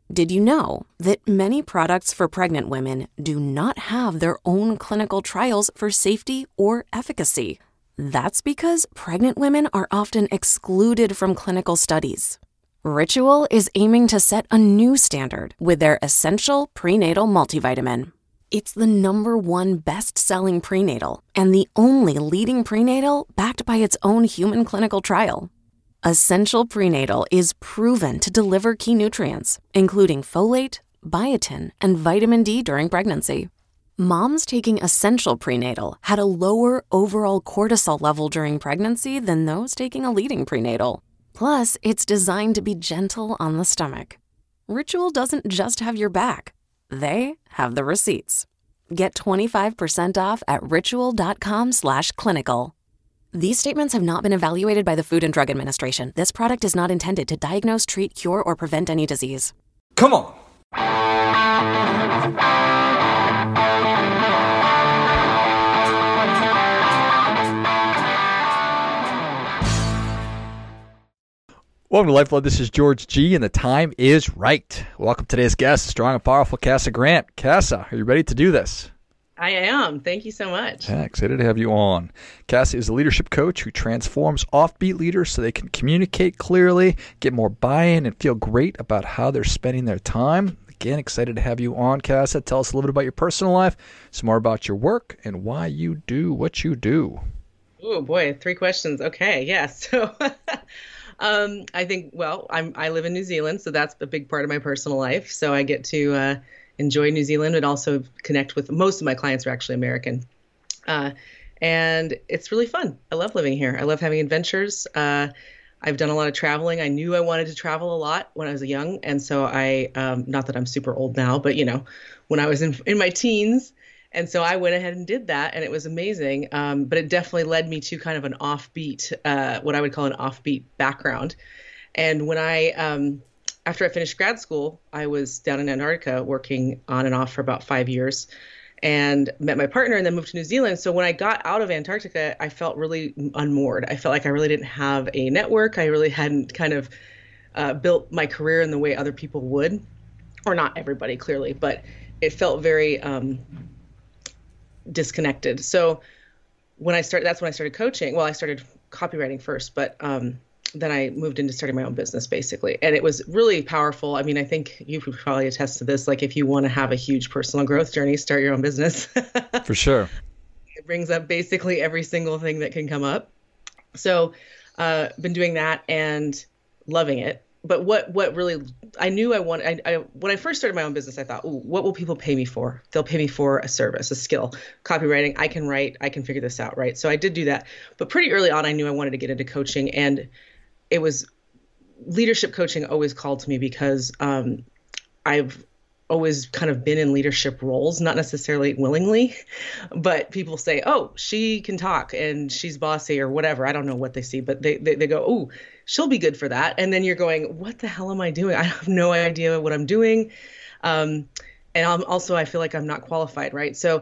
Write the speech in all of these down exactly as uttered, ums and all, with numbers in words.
Did you know that many products for pregnant women do not have their own clinical trials for safety or efficacy? That's because pregnant women are often excluded from clinical studies. Ritual is aiming to set a new standard with their Essential Prenatal Multivitamin. It's the number one best-selling prenatal and the only leading prenatal backed by its own human clinical trial. Essential Prenatal is proven to deliver key nutrients, including folate, biotin, and vitamin D during pregnancy. Moms taking Essential Prenatal had a lower overall cortisol level during pregnancy than those taking a leading prenatal. Plus, it's designed to be gentle on the stomach. Ritual doesn't just have your back. They have the receipts. Get twenty-five percent off at ritual.com slash clinical. These statements have not been evaluated by the Food and Drug Administration. This product is not intended to diagnose, treat, cure, or prevent any disease. Come on. Welcome to Lifeblood. This is George G, and the time is right. Welcome to today's guest, strong and powerful Casa Grant. Casa, are you ready to do this? I am. Thank you so much. Yeah, excited to have you on. Cassie is a leadership coach who transforms offbeat leaders so they can communicate clearly, get more buy-in, and feel great about how they're spending their time. Again, excited to have you on, Casa. Tell us a little bit about your personal life, some more about your work, and why you do what you do. Oh, boy. Three questions. Okay. Yeah. So um, I think, well, I'm, I live in New Zealand, so that's a big part of my personal life. So I get to uh, enjoy New Zealand and also connect with most of my clients are actually American. Uh, and it's really fun. I love living here. I love having adventures. Uh, I've done a lot of traveling. I knew I wanted to travel a lot when I was young. And so I, um, not that I'm super old now, but you know, when I was in, in my teens. And so I went ahead and did that, and it was amazing. Um, but it definitely led me to kind of an offbeat, uh, what I would call an offbeat background. And when I, um, After I finished grad school, I was down in Antarctica working on and off for about five years and met my partner and then moved to New Zealand. So when I got out of Antarctica, I felt really unmoored. I felt like I really didn't have a network. I really hadn't kind of uh, built my career in the way other people would, or not everybody clearly, but it felt very um, disconnected. So when I started, that's when I started coaching. Well, I started copywriting first, but um, then I moved into starting my own business basically. And it was really powerful. I mean, I think you could probably attest to this. Like if you want to have a huge personal growth journey, start your own business. For sure. It brings up basically every single thing that can come up. So uh, been doing that and loving it. But what, what really, I knew I wanted, I, I, when I first started my own business, I thought, ooh, what will people pay me for? They'll pay me for a service, a skill, copywriting. I can write, I can figure this out. Right. So I did do that. But pretty early on, I knew I wanted to get into coaching, and it was leadership coaching always called to me because um, I've always kind of been in leadership roles, not necessarily willingly, but people say, oh, she can talk and she's bossy or whatever. I don't know what they see, but they, they, they go, oh, she'll be good for that. And then you're going, what the hell am I doing? I have no idea what I'm doing. Um, and I'm also, I feel like I'm not qualified, right? So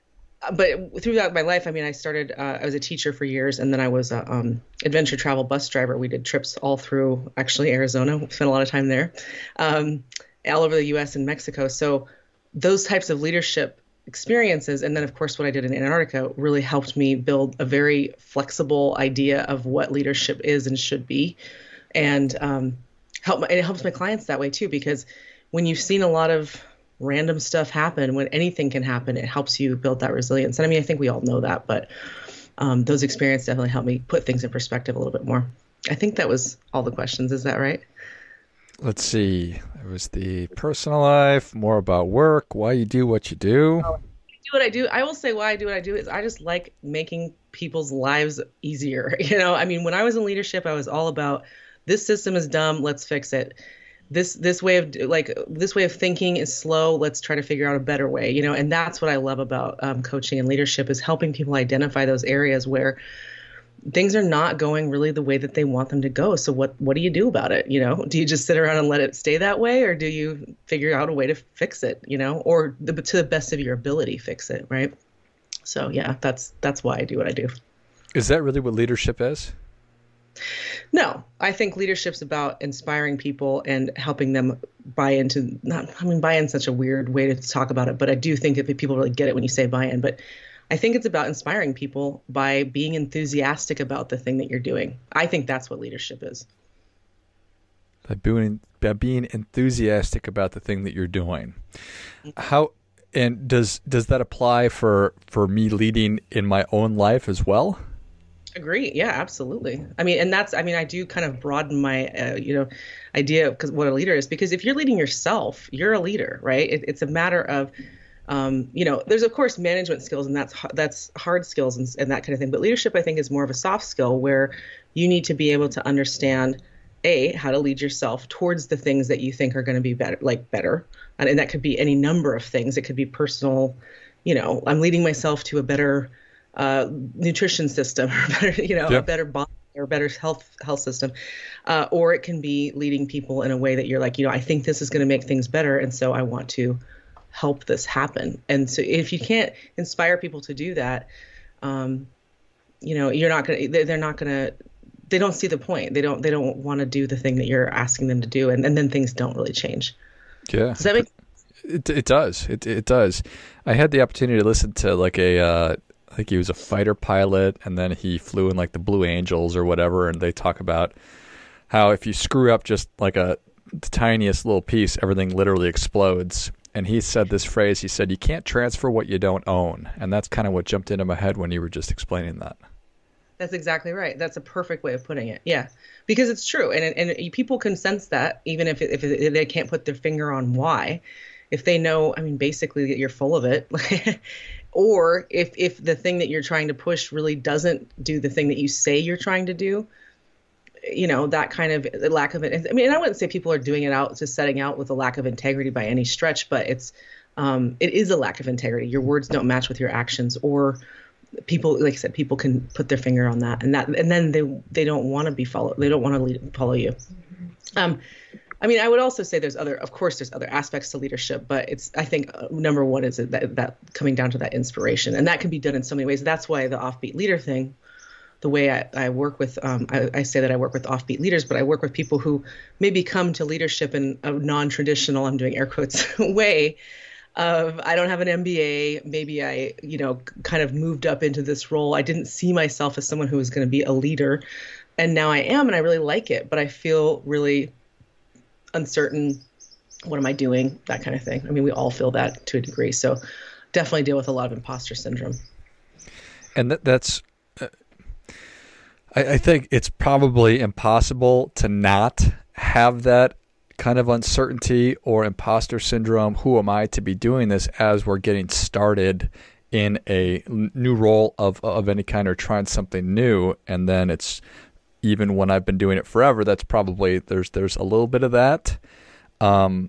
but throughout my life, I mean, I started, uh, I was a teacher for years, and then I was a um, adventure travel bus driver. We did trips all through, actually, Arizona. We spent a lot of time there, um, all over the U S and Mexico. So those types of leadership experiences, and then, of course, what I did in Antarctica really helped me build a very flexible idea of what leadership is and should be. And um, help my, it helps my clients that way, too, because when you've seen a lot of random stuff happen, when anything can happen, it helps you build that resilience. And I mean, I think we all know that, but um, those experiences definitely helped me put things in perspective a little bit more. I think that was all the questions. Is that right? Let's see. It was the personal life, more about work, why you do what you do. Oh, do what I do. I will say why I do what I do is I just like making people's lives easier. You know, I mean, when I was in leadership, I was all about this system is dumb. Let's fix it. This this way of like this way of thinking is slow. Let's try to figure out a better way, you know. And that's what I love about um, coaching and leadership is helping people identify those areas where things are not going really the way that they want them to go. So what what do you do about it? You know, do you just sit around and let it stay that way, or do you figure out a way to fix it? You know, or the, to the best of your ability, fix it, right? So yeah, that's that's why I do what I do. Is that really what leadership is? No, I think leadership's about inspiring people and helping them buy into, not, I mean, buy-in is such a weird way to talk about it, but I do think that people really get it when you say buy-in. But I think it's about inspiring people by being enthusiastic about the thing that you're doing. I think that's what leadership is. By being, by being enthusiastic about the thing that you're doing. How, and does, does that apply for, for me leading in my own life as well? Agree. Yeah, absolutely. I mean, and that's, I mean, I do kind of broaden my, uh, you know, idea of what a leader is, because if you're leading yourself, you're a leader, right? It, it's a matter of, um, you know, there's of course management skills, and that's, that's hard skills and, and that kind of thing. But leadership, I think, is more of a soft skill where you need to be able to understand, A, how to lead yourself towards the things that you think are going to be better, like better. And, and that could be any number of things. It could be personal, you know, I'm leading myself to a better Uh, nutrition system, or better, you know, yep. a better body or better health health system, uh, or it can be leading people in a way that you're like, you know, I think this is going to make things better, and so I want to help this happen. And so, if you can't inspire people to do that, um, you know, you're not gonna, they're not gonna, they don't see the point. They don't, they don't want to do the thing that you're asking them to do, and, and then things don't really change. Yeah. Does that make? It it does. It it does. I had the opportunity to listen to like a. Uh, I think he was a fighter pilot, and then he flew in like the Blue Angels or whatever, and they talk about how if you screw up just like a the tiniest little piece, everything literally explodes. And he said this phrase, he said, you can't transfer what you don't own. And that's kind of what jumped into my head when you were just explaining that. That's exactly right. That's a perfect way of putting it. Yeah, because it's true. And and people can sense that, even if, if they can't put their finger on why. If they know, I mean, basically that you're full of it. Or if, if the thing that you're trying to push really doesn't do the thing that you say you're trying to do, you know, that kind of lack of it. I mean, and I wouldn't say people are doing it out, just setting out with a lack of integrity by any stretch, but it's, um, it is a lack of integrity. Your words don't match with your actions, or people, like I said, people can put their finger on that, and that, and then they, they don't want to be followed. They don't want to lead, follow you. Um, I mean, I would also say there's other, of course, there's other aspects to leadership, but it's, I think uh, number one is that, that coming down to that inspiration, and that can be done in so many ways. That's why the offbeat leader thing, the way I, I work with, um, I, I say that I work with offbeat leaders, but I work with people who maybe come to leadership in a non-traditional, I'm doing air quotes, way of, I don't have an M B A. Maybe I, you know, kind of moved up into this role. I didn't see myself as someone who was going to be a leader, and now I am, and I really like it, but I feel really uncertain. What am I doing? That kind of thing. I mean, we all feel that to a degree. So definitely deal with a lot of imposter syndrome. And that, that's, uh, I, I think it's probably impossible to not have that kind of uncertainty or imposter syndrome. Who am I to be doing this as we're getting started in a new role of, of any kind, or trying something new? And then it's, even when I've been doing it forever, that's probably, there's there's a little bit of that. Um,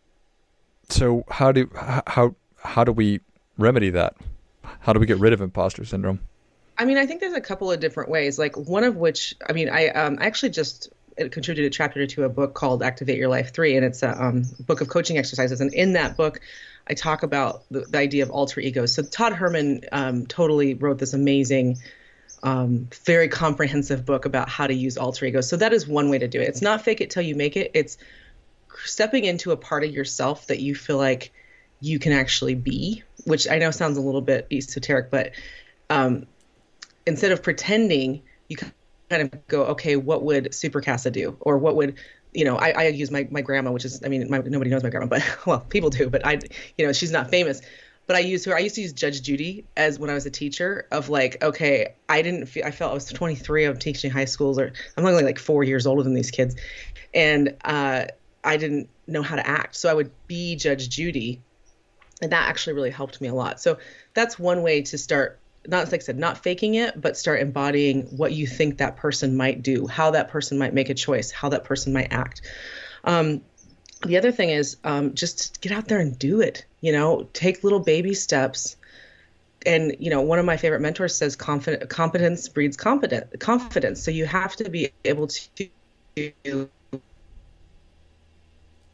so how do how how do we remedy that? How do we get rid of imposter syndrome? I mean, I think there's a couple of different ways. Like one of which, I mean, I um, actually just contributed a chapter to a book called Activate Your Life three, and it's a um, book of coaching exercises. And in that book, I talk about the, the idea of alter egos. So Todd Herman um, totally wrote this amazing, Um, very comprehensive book about how to use alter egos. So that is one way to do it. It's not fake it till you make it. It's stepping into a part of yourself that you feel like you can actually be, which I know sounds a little bit esoteric, but um, instead of pretending, you kind of go, okay, what would Super Casa do? Or what would, you know, I, I use my, my grandma, which is, I mean, my, nobody knows my grandma, but well, people do, but I, you know, she's not famous. But I used her, I used to use Judge Judy as when I was a teacher of like, okay, I didn't feel, I felt I was twenty-three, I'm teaching high schools, or I'm only like four years older than these kids. And uh, I didn't know how to act. So I would be Judge Judy. And that actually really helped me a lot. So that's one way to start, not like I said, not faking it, but start embodying what you think that person might do, how that person might make a choice, how that person might act. Um, The other thing is um, just get out there and do it, you know, take little baby steps. And, you know, one of my favorite mentors says confident, competence breeds confident, confidence. So you have to be able to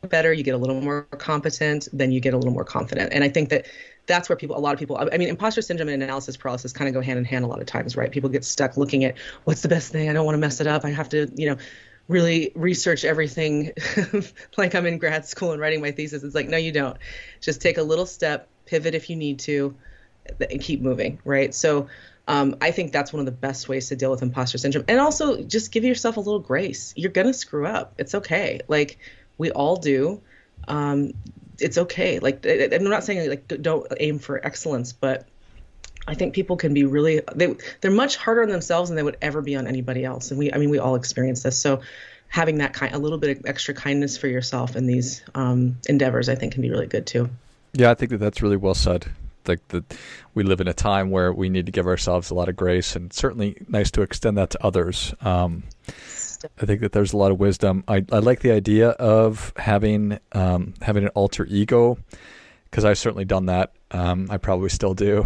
better, you get a little more competent, then you get a little more confident. And I think that that's where people, a lot of people, I mean, imposter syndrome and analysis paralysis kind of go hand in hand a lot of times, right? People get stuck looking at what's the best thing. I don't want to mess it up. I have to, you know, really research everything like I'm in grad school and writing my thesis. It's like, no, you don't. Just take a little step, pivot if you need to, and keep moving, right? So um, I think that's one of the best ways to deal with imposter syndrome. And also just give yourself a little grace. You're going to screw up. It's okay. Like we all do. Um, it's okay. Like, I'm not saying like don't aim for excellence, but I think people can be really, they, they're much harder on themselves than they would ever be on anybody else. And we, I mean, we all experience this. So having that kind, a little bit of extra kindness for yourself in these um, endeavors, I think can be really good too. Yeah, I think that that's really well said. Like that we live in a time where we need to give ourselves a lot of grace, and certainly nice to extend that to others. Um, I think that there's a lot of wisdom. I, I like the idea of having um, having an alter ego, because I've certainly done that. Um, I probably still do.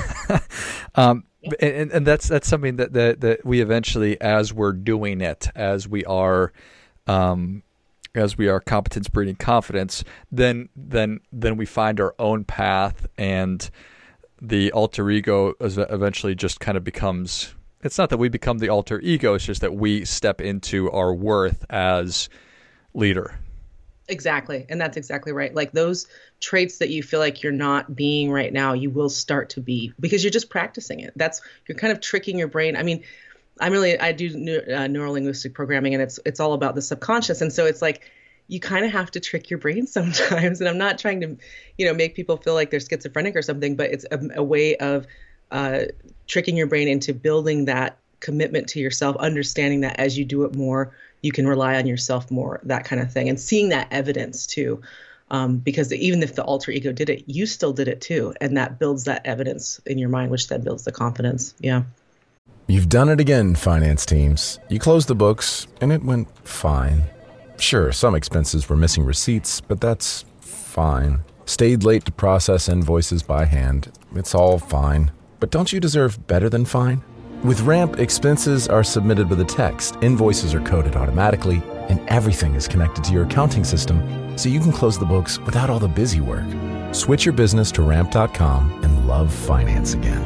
um, and, and that's that's something that, that, that we eventually, as we're doing it, as we are um, as we are competence breeding confidence, then then then we find our own path, and the alter ego is eventually just kind of becomes, it's not that we become the alter ego, it's just that we step into our worth as leader. Exactly. And that's exactly right. Like those traits that you feel like you're not being right now, you will start to be, because you're just practicing it. That's, you're kind of tricking your brain. I mean, I'm really, I do uh, neurolinguistic programming, and it's, it's all about the subconscious. And so it's like, you kind of have to trick your brain sometimes. And I'm not trying to, you know, make people feel like they're schizophrenic or something, but it's a, a way of uh, tricking your brain into building that commitment to yourself, understanding that as you do it more, you can rely on yourself more, that kind of thing. And seeing that evidence too, um, because even if the alter ego did it, you still did it too. And that builds that evidence in your mind, which then builds the confidence. Yeah. You've done it again, finance teams. You closed the books and it went fine. Sure, some expenses were missing receipts, but that's fine. Stayed late to process invoices by hand. It's all fine. But don't you deserve better than fine? With Ramp, expenses are submitted with a text, invoices are coded automatically, and everything is connected to your accounting system, so you can close the books without all the busy work. Switch your business to ramp dot com and love finance again.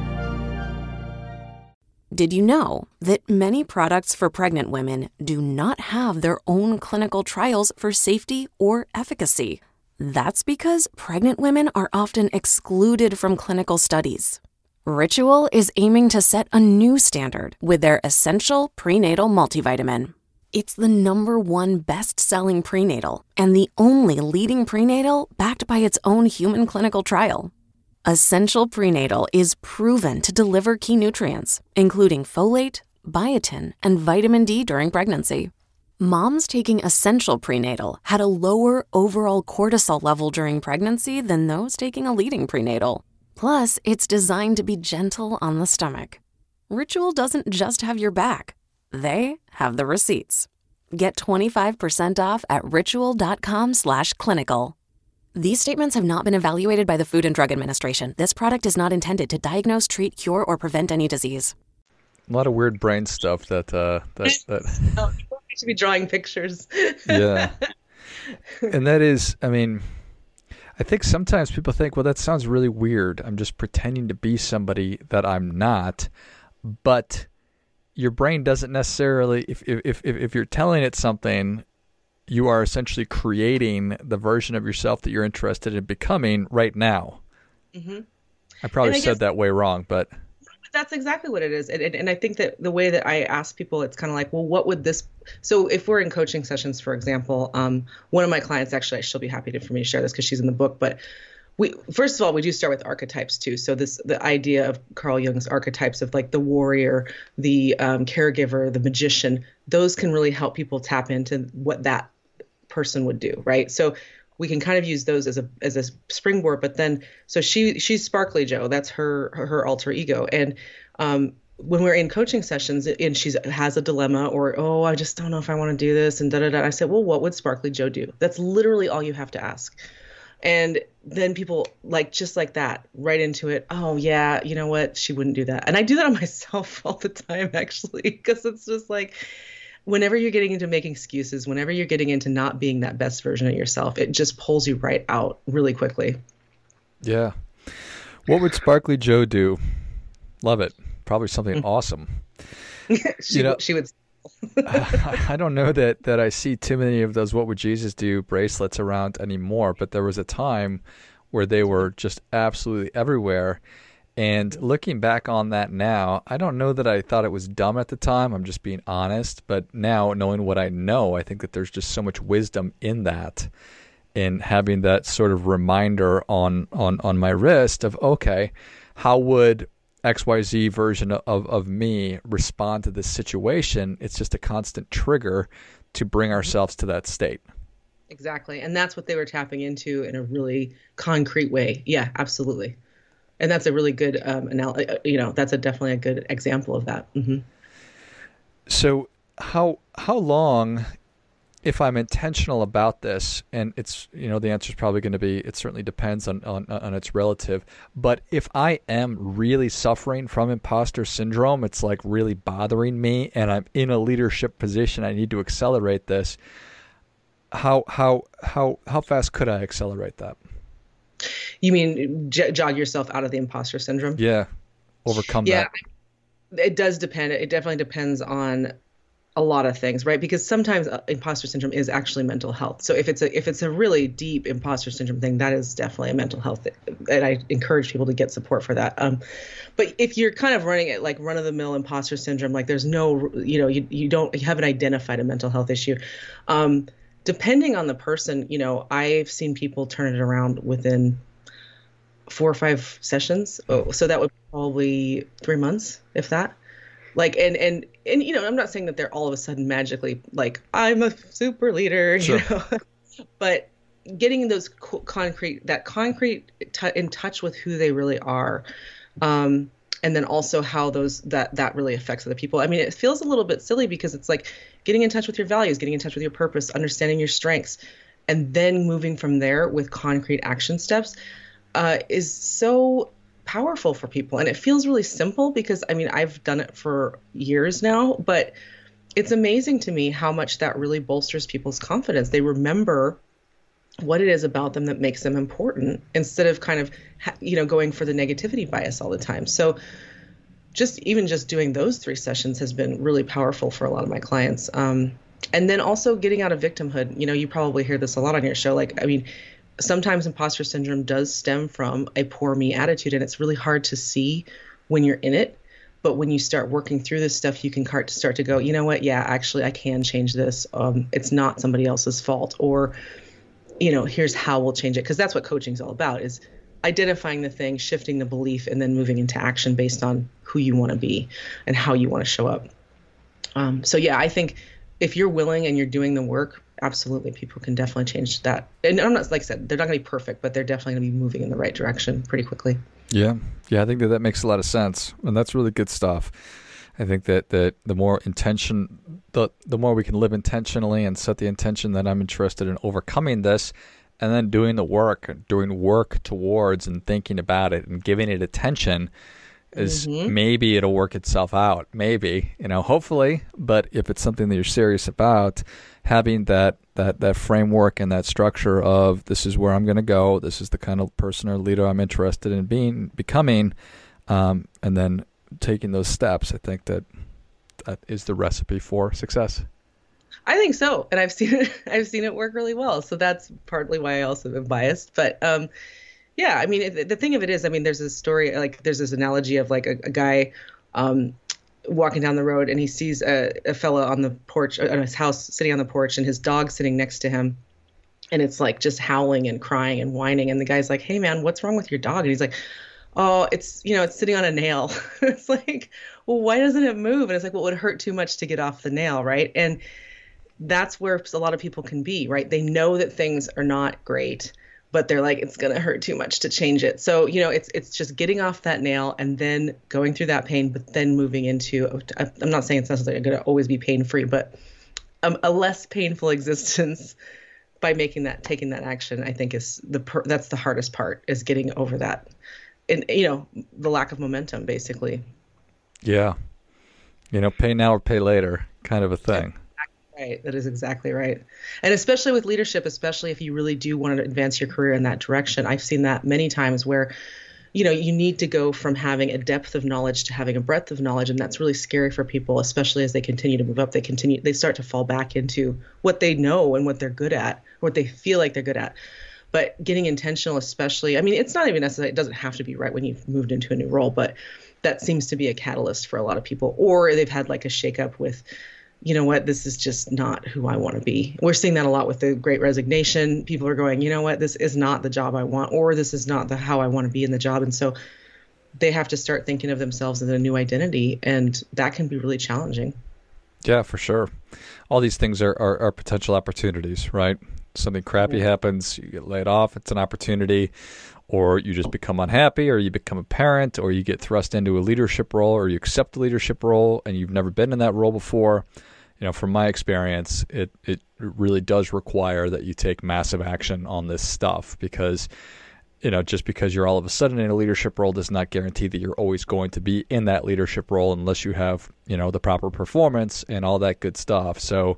Did you know that many products for pregnant women do not have their own clinical trials for safety or efficacy? That's because pregnant women are often excluded from clinical studies. Ritual is aiming to set a new standard with their Essential Prenatal Multivitamin. It's the number one best-selling prenatal and the only leading prenatal backed by its own human clinical trial. Essential Prenatal is proven to deliver key nutrients, including folate, biotin, and vitamin D during pregnancy. Moms taking Essential Prenatal had a lower overall cortisol level during pregnancy than those taking a leading prenatal. Plus, it's designed to be gentle on the stomach. Ritual doesn't just have your back. They have the receipts. Get twenty-five percent off at ritual.com slash clinical. These statements have not been evaluated by the Food and Drug Administration. This product is not intended to diagnose, treat, cure, or prevent any disease. A lot of weird brain stuff that... Uh, that, that... Oh, you should be drawing pictures. Yeah. And that is, I mean... I think sometimes people think, well, that sounds really weird. I'm just pretending to be somebody that I'm not. But your brain doesn't necessarily, if if if, if you're telling it something, you are essentially creating the version of yourself that you're interested in becoming right now. Mm-hmm. I probably I said guess, that way wrong, but... That's exactly what it is. And, and, and I think that the way that I ask people, it's kind of like, well, what would this, so if we're in coaching sessions, for example, um, one of my clients, actually, she'll be happy to, for me to share this because she's in the book, but we, first of all, we do start with archetypes too. So this, the idea of Carl Jung's archetypes of like the warrior, the um, caregiver, the magician, those can really help people tap into what that person would do. Right. So we can kind of use those as a as a springboard, but then so she she's Sparkly Joe. That's her her, her alter ego. And um, when we're in coaching sessions and she has a dilemma or oh I just don't know if I want to do this and da da da, I said, well, what would Sparkly Joe do? That's literally all you have to ask. And then people like just like that right into it. Oh yeah, you know what? She wouldn't do that. And I do that on myself all the time actually, because it's just like. whenever you're getting into making excuses, whenever you're getting into not being that best version of yourself, it just pulls you right out really quickly. Yeah. What would Sparkly Joe do? Love it. Probably something awesome. she, you know, she would. I don't know that, that I see too many of those What Would Jesus Do bracelets around anymore, but there was a time where they were just absolutely everywhere. And looking back on that now, I don't know that I thought it was dumb at the time. I'm just being honest. But now, knowing what I know, I think that there's just so much wisdom in that, in having that sort of reminder on on, on my wrist of, okay, how would X Y Z version of, of me respond to this situation? It's just a constant trigger to bring ourselves to that state. Exactly. And that's what they were tapping into in a really concrete way. Yeah, absolutely. And that's a really good, um, anal- you know, that's a definitely a good example of that. Mm-hmm. So how how long, if I'm intentional about this, and it's, you know, the answer is probably going to be, it certainly depends on, on, on its relative. But if I am really suffering from imposter syndrome, it's like really bothering me, and I'm in a leadership position, I need to accelerate this. How how how how fast could I accelerate that? You mean j- jog yourself out of the imposter syndrome? Yeah, overcome yeah, that. It does depend. It definitely depends on a lot of things, right? Because sometimes uh, imposter syndrome is actually mental health. So if it's a if it's a really deep imposter syndrome thing, that is definitely a mental health thing. And I encourage people to get support for that. Um, but if you're kind of running it like run of the mill imposter syndrome, like there's no, you know, you you don't you haven't identified a mental health issue. Um, depending on the person, you know, I've seen people turn it around within four or five sessions. Oh, so that would be probably three months, if that. Like, and, and, and, you know, I'm not saying that they're all of a sudden magically like, I'm a super leader, sure. you know, but getting those co- concrete, that concrete t- in touch with who they really are. Um, and then also how those, that, that really affects other people. I mean, it feels a little bit silly because it's like getting in touch with your values, getting in touch with your purpose, understanding your strengths, and then moving from there with concrete action steps. Uh, is so powerful for people. And it feels really simple because, I mean, I've done it for years now, but it's amazing to me how much that really bolsters people's confidence. They remember what it is about them that makes them important instead of kind of, you know, going for the negativity bias all the time. So just even just doing those three sessions has been really powerful for a lot of my clients. Um, and then also getting out of victimhood. You know, you probably hear this a lot on your show. Like, I mean, sometimes imposter syndrome does stem from a poor me attitude, and it's really hard to see when you're in it. But when you start working through this stuff, you can start to go, you know what? Yeah, actually, I can change this. Um, it's not somebody else's fault, or, you know, here's how we'll change it. Because that's what coaching is all about, is identifying the thing, shifting the belief, and then moving into action based on who you want to be and how you want to show up. Um, so, yeah, I think if you're willing and you're doing the work, absolutely, people can definitely change that. And I'm not, like I said, they're not going to be perfect, but they're definitely going to be moving in the right direction pretty quickly. Yeah. Yeah, I think that that makes a lot of sense. And that's really good stuff. I think that, that the more intention, the, the more we can live intentionally and set the intention that I'm interested in overcoming this, and then doing the work, doing work towards and thinking about it and giving it attention, is mm-hmm. maybe it'll work itself out. Maybe, you know, hopefully. But if it's something that you're serious about, having that that that framework and that structure of, this is where I'm going to go, this is the kind of person or leader I'm interested in being, becoming, um, and then taking those steps, I think that that is the recipe for success. I think so, and I've seen it. I've seen it work really well. So that's partly why I also am biased. But um, yeah, I mean, the thing of it is, I mean, there's this story, like there's this analogy of like a, a guy um, walking down the road, and he sees a, a fella on the porch, on his house, sitting on the porch, and his dog sitting next to him. And it's like just howling and crying and whining. And the guy's like, hey, man, what's wrong with your dog? And he's like, oh, it's, you know, it's sitting on a nail. It's like, well, why doesn't it move? And it's like, well, it would hurt too much to get off the nail, right? And that's where a lot of people can be, right? They know that things are not great, but they're like, it's going to hurt too much to change it. So, you know, it's it's just getting off that nail and then going through that pain, but then moving into, I'm not saying it's necessarily going to always be pain-free, but um, a less painful existence by making that, taking that action, I think is the, per, that's the hardest part, is getting over that. And, you know, the lack of momentum, basically. Yeah. You know, pay now or pay later kind of a thing. right. That is exactly right. And especially with leadership, especially if you really do want to advance your career in that direction. I've seen that many times where, you know, you need to go from having a depth of knowledge to having a breadth of knowledge. And that's really scary for people, especially as they continue to move up. They continue, they start to fall back into what they know and what they're good at, what they feel like they're good at. But getting intentional, especially, I mean, it's not even necessary. It doesn't have to be right when you've moved into a new role, but that seems to be a catalyst for a lot of people. Or they've had like a shakeup with, you know what, this is just not who I want to be. We're seeing that a lot with the Great Resignation. People are going, you know what, this is not the job I want, or this is not the how I want to be in the job. And so they have to start thinking of themselves as a new identity, and that can be really challenging. Yeah, for sure. All these things are, are, are potential opportunities, right? Something crappy yeah. happens, you get laid off, it's an opportunity, or you just become unhappy, or you become a parent, or you get thrust into a leadership role, or you accept a leadership role and you've never been in that role before. You know, from my experience, it, it really does require that you take massive action on this stuff because, you know, just because you're all of a sudden in a leadership role does not guarantee that you're always going to be in that leadership role unless you have, you know, the proper performance and all that good stuff. So,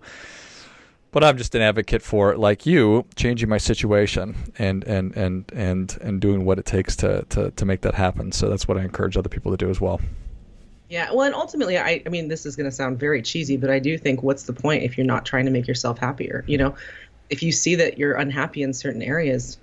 but I'm just an advocate for, like you, changing my situation and and and and, and doing what it takes to, to, to make that happen. So that's what I encourage other people to do as well. Yeah, well, and ultimately, I, I mean, this is going to sound very cheesy, but I do think what's the point if you're not trying to make yourself happier? You know, if you see that you're unhappy in certain areas,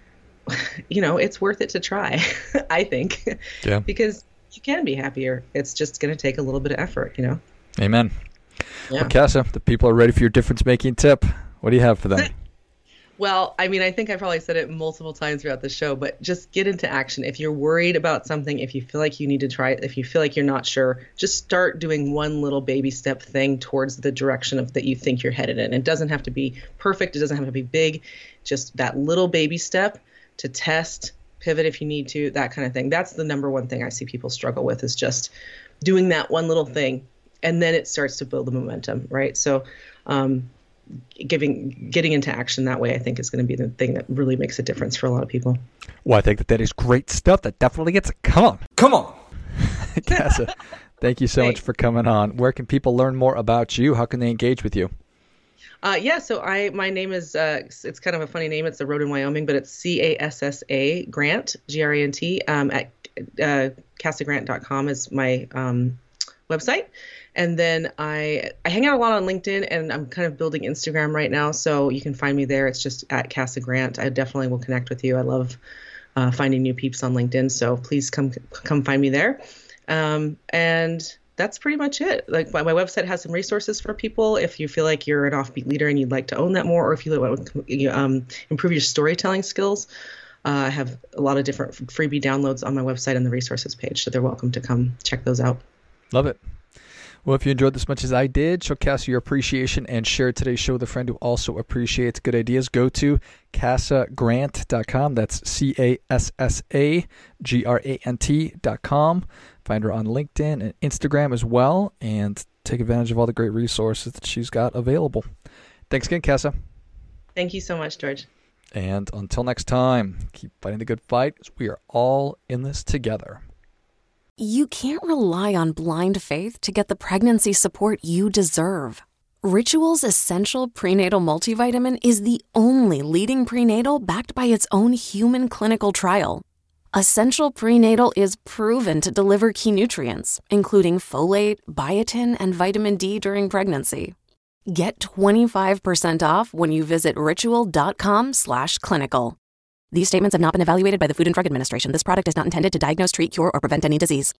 you know, it's worth it to try, I think, yeah. because you can be happier. It's just going to take a little bit of effort, you know? Amen. Yeah. Well, Casa, the people are ready for your difference-making tip. What do you have for them? Well, I mean, I think I probably said it multiple times throughout the show, but just get into action. If you're worried about something, if you feel like you need to try it, if you feel like you're not sure, just start doing one little baby step thing towards the direction of that you think you're headed in. It doesn't have to be perfect. It doesn't have to be big. Just that little baby step to test, pivot if you need to, that kind of thing. That's the number one thing I see people struggle with, is just doing that one little thing. And then it starts to build the momentum, right? So, um, giving getting into action that way, I think, is going to be the thing that really makes a difference for a lot of people. Well, I think that that is great stuff. That definitely gets it. Come on. Come on. Casa, thank you so Thanks. much for coming on. Where can people learn more about you? How can they engage with you? Uh, yeah, so I my name is, uh, it's kind of a funny name. It's the road in Wyoming, but it's C A S S A Grant, G R A N T, um, at uh, casa grant dot com is my um, website. And then I I hang out a lot on LinkedIn, and I'm kind of building Instagram right now, so you can find me there. It's just at Casa Grant. I definitely will connect with you. I love uh, finding new peeps on LinkedIn, so please come come find me there. Um, and that's pretty much it. Like my, my website has some resources for people if you feel like you're an offbeat leader and you'd like to own that more, or if you want to um, improve your storytelling skills. Uh, I have a lot of different freebie downloads on my website and the resources page, so they're welcome to come check those out. Love it. Well, if you enjoyed this as much as I did, show Casa your appreciation and share today's show with a friend who also appreciates good ideas. Go to casa grant dot com. That's C A S S A G R A N T dot com. Find her on LinkedIn and Instagram as well, and take advantage of all the great resources that she's got available. Thanks again, Casa. Thank you so much, George. And until next time, keep fighting the good fight. We are all in this together. You can't rely on blind faith to get the pregnancy support you deserve. Ritual's Essential Prenatal Multivitamin is the only leading prenatal backed by its own human clinical trial. Essential Prenatal is proven to deliver key nutrients, including folate, biotin, and vitamin D during pregnancy. Get twenty-five percent off when you visit ritual.com slash clinical. These statements have not been evaluated by the Food and Drug Administration. This product is not intended to diagnose, treat, cure, or prevent any disease.